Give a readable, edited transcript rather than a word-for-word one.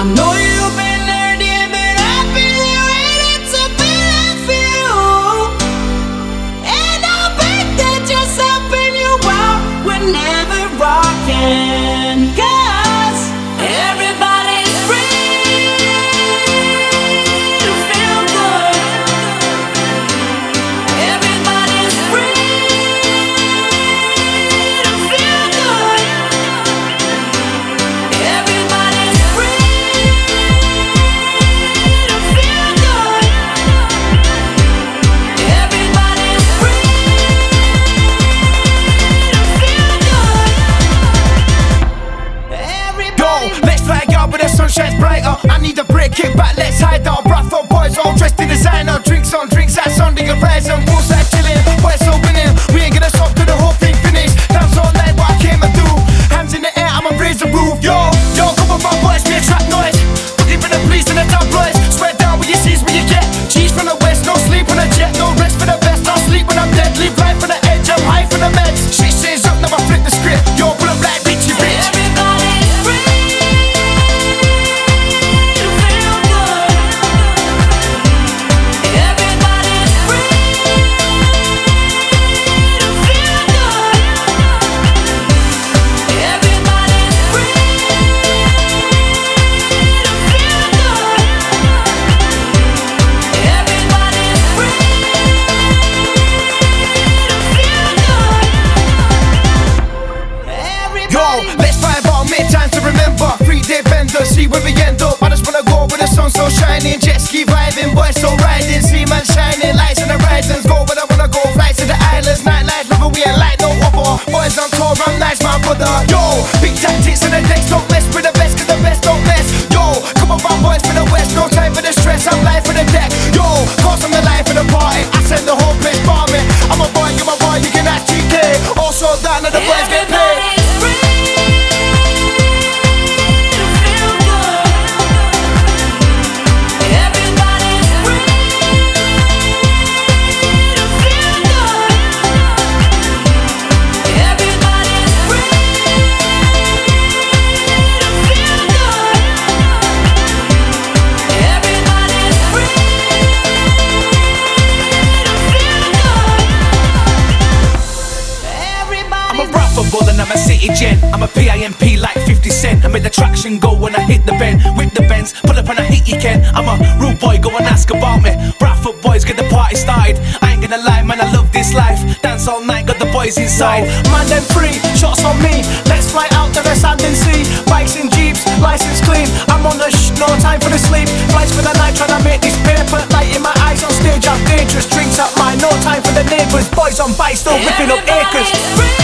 I know you've been learning, but I've been ready to be there for you. And I'll bet that just helping you out whenever rocking. 'Cause everybody's free to feel good. Everybody's free to feel good. Everybody's free to feel good. Everybody's free to feel good. Go, let's fly out where the sun shines brighter. I need a break, kick back, let's hide out. Bradford boys all dressed in designer. Drinks on drinks, that's on the horizon. Poolside chilling, we're so winning. We ain't gonna stop till the whole thing finish. Dance all night, what I came to do. Hands in the air, I'ma raise the roof. Yo, come on my boys, we attract noise. Looking for the police and the tabloids. Swear down what you see is what you get. Cheese from the west, no sleep on a jet. No rest for the best, I'll sleep when I'm dead. Leave life on the edge, I'm high for the meds. Shit change up, now I flip the script. Yo, pull up like Richie Rich. Everybody's free to feel good. Everybody's free to feel good. Everybody's free to feel good. Everybody's free to feel good. Yo, let's find out, make time to remember. 3-day bender, see where we end up. I just wanna go where the sun's so shining. Jet ski vibing, boys so riding. See man shining, lights in the horizons. Go where I wanna go, flights to the islands. Nightlife, loving we ain't like no other. Boys on tour, I'm nice, my brother. Yo, big tactics in the decks, don't mess with the best, 'cause the best don't mess. Yo, come on my boys for the west, no time for the stress, I'm live for the deck. Yo, cause I'm the life of the party, I send the whole place bombing. I'm a boy, you're my boy, you can ask GK. Also down and the boys get paid. Everybody's free to feel good. Everybody's free to feel good. Everybody's free to feel good. Everybody's free to feel good. I'm a Bradford bull and I'm a city gent. I'm a PIMP like 50 Cent. I made the traction go when I hit the bend. Whip the bends, pull up and I hit you Ken. I'm a rude boy, go and ask about me. Bradford boys get the party started. I ain't gonna lie, man, I love this life. Dance all night, got the boys inside. Man, them free, shots on me. Let's fly out to the sand and sea. Bikes and jeeps, license clean. I'm on the no time for the sleep. Flights for the night, trying to make this paper. Light in my eyes on stage, I'm dangerous. Drinks up mine, no time for the neighbours. Boys on bikes, still whipping up acres. Everybody's free